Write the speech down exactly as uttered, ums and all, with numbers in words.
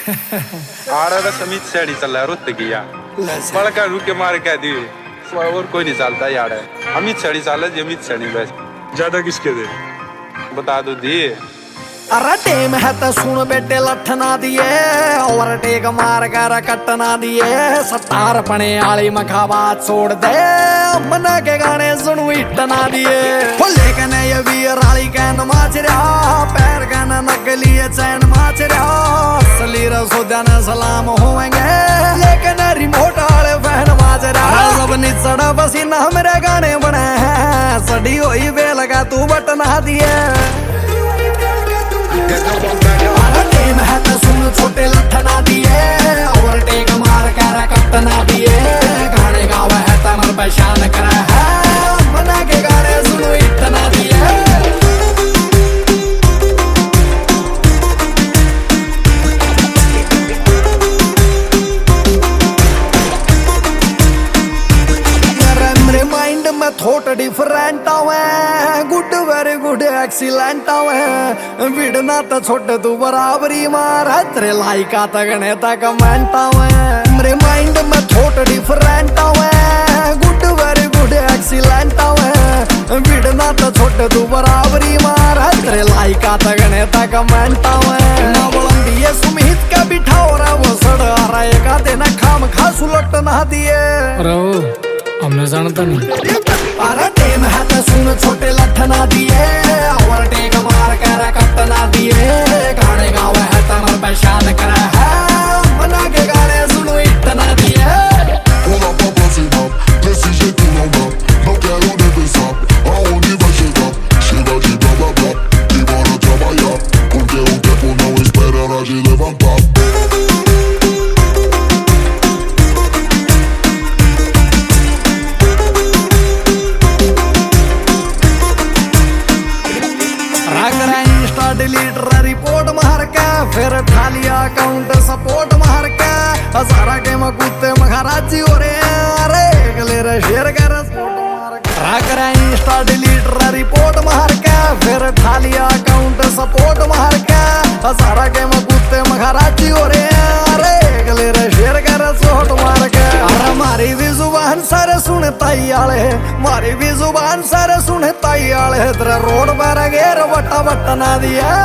आड़ा का समीत सेड़ी चल रहा है रुत किया बड़का रुके मार कह दी और कोई नहीं चलता यार है अमित सेड़ी चाल है अमित सेड़ी बस ज्यादा किसके दे बता दो दी। अरे टेम है तो सुन बेटे लठना दिए और टेक मार कर कटना दिए सतार पने आली मखाबात छोड़ दे मना के गाने सुनू इटना दिए लेकिन ये वीर आली कैन माच रहा पैर कैन नकली चैन माच रहा असली रसोदा ने सलाम होंगे लेकिन रिमोट वाले फैन माच रहा सब निचड़ा पसीना मेरे गाने बने हैं सड़ी हुई बेल का तू बटना दिए टेम है तो सुन छोटे लठना दिए और टेक मार कर कटना दिए गाने गावा है तमर पहचान करा है मना के गाने सुनो इतना दिए। मेरे माइंड में थॉट डिफरेंट आवे गुड वेरी गुड एक्सीलेंट आवे विड़ना तो छोटे तू बराबरी मार तेरे लाइका तगने तक कमेंट आवे मेरे माइंड में थॉट डिफरेंट आवे गुड वेरी गुड एक्सीलेंट आवे विड़ना तो छोटे तू बराबरी मार तेरे लाइका तगने तक कमेंट आवे ना बोलंदी ये सुमित का बिठाओ रा वो सड़ रहा है का देना खाम खा सुलट ना दिए हमने जानता नहीं। अरे टेम है तो सुन छोटे लठना दिए और टेक मार कर कटना दिए गाने गावे है तमर पहचान करा है मना के गाने सुनो इतना दिए। Pull up a pussy up, desse jeito não dá, não quero nem pensar, aonde vai chegar, chega de blá blá blá, e bora trabalhar, porque o tempo não espera hora de levantar. Delete report मार के फिर ठालिया account support मार के हजारा के मकुत्ते महाराजी हो रहे हैं अरे अगले रे शेयर कर सपोर्ट मार के राख रहे इंस्टा डिलीट रिपोर्ट मार के फिर ठालिया अकाउंट सपोर्ट मार के हजारा के मकुत्ते महाराजी हो रहे हैं अरे अगले रे शेयर कर सपोर्ट मार के अरे मारी भी जुबान सारे सुने ताई आले मारी भी जुबान सारे सुने ताई आले तेरा रोड पर घेर बट्टा बट्टा ना दिया